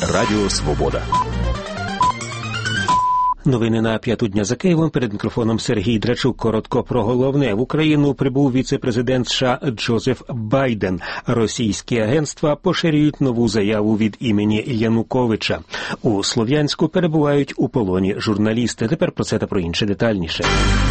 Радіо Свобода. Новини на п'яту дня за Києвом. Перед мікрофоном Сергій Драчук. Коротко про головне. В Україну прибув віце-президент США Джозеф Байден. Російські агентства поширюють нову заяву від імені Януковича. У Слов'янську перебувають у полоні журналісти. Тепер про це та про інше детальніше.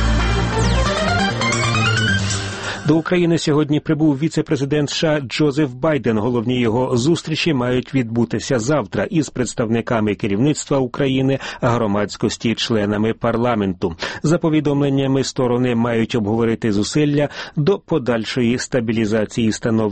До України сьогодні прибув віце-президент США Джозеф Байден. Головні його зустрічі мають відбутися завтра із представниками керівництва України, громадськості, членами парламенту. За повідомленнями, сторони мають обговорити зусилля до подальшої стабілізації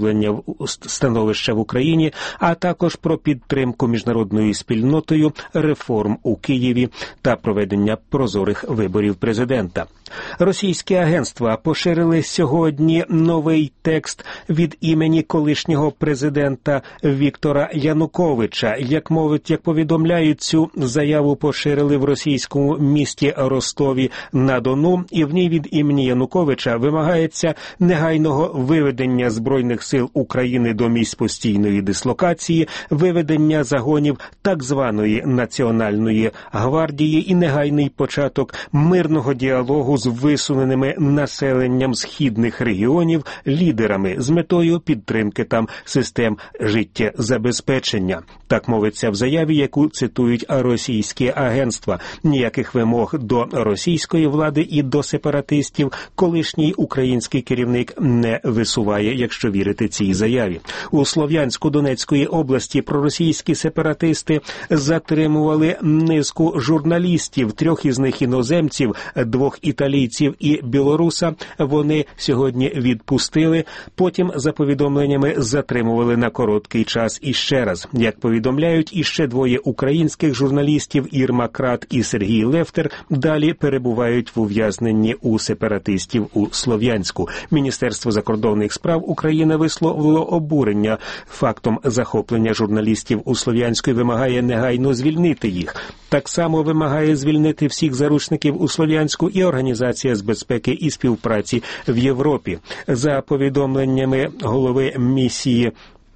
становища в Україні, а також про підтримку міжнародною спільнотою реформ у Києві та проведення прозорих виборів президента. Російські агентства поширили сьогодні новий текст від імені колишнього президента Віктора Януковича. Як повідомляють, цю заяву поширили в російському місті Ростові-на-Дону, і в ній від імені Януковича вимагається негайного виведення Збройних сил України до місць постійної дислокації, виведення загонів так званої Національної гвардії і негайний початок мирного діалогу з висуненими населенням східних регіонів лідерами з метою підтримки там систем життєзабезпечення. Так мовиться в заяві, яку цитують російські агентства. Ніяких вимог до російської влади і до сепаратистів колишній український керівник не висуває, якщо вірити цій заяві. У Слов'янську Донецької області проросійські сепаратисти затримували низку журналістів, 3 із них іноземців, 2 італійців і білоруса. Вони сьогодні відпустили, потім, за повідомленнями, затримували на короткий час іще раз. Як повідомляють, іще 2 українських журналістів, Ірма Крат і Сергій Лефтер, далі перебувають в ув'язненні у сепаратистів у Слов'янську. Міністерство закордонних справ України висловило обурення фактом захоплення журналістів у Слов'янську і вимагає негайно звільнити їх. Так само вимагає звільнити всіх заручників у Слов'янську і Організація з безпеки і співпраці в Європі. За повідомленнями голови місії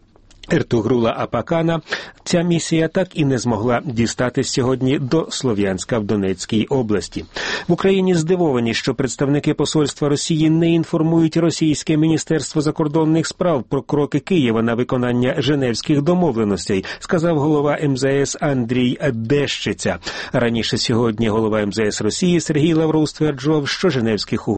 Ертугрула Апакана, ця місія так і не змогла дістатись сьогодні до Слов'янська в Донецькій області. В Україні здивовані, що представники посольства Росії не інформують російське Міністерство закордонних справ про кроки Києва на виконання Женевських домовленостей, сказав голова МЗС Андрій Дещиця. Раніше сьогодні голова МЗС Росії Сергій Лавров стверджував, що Женевських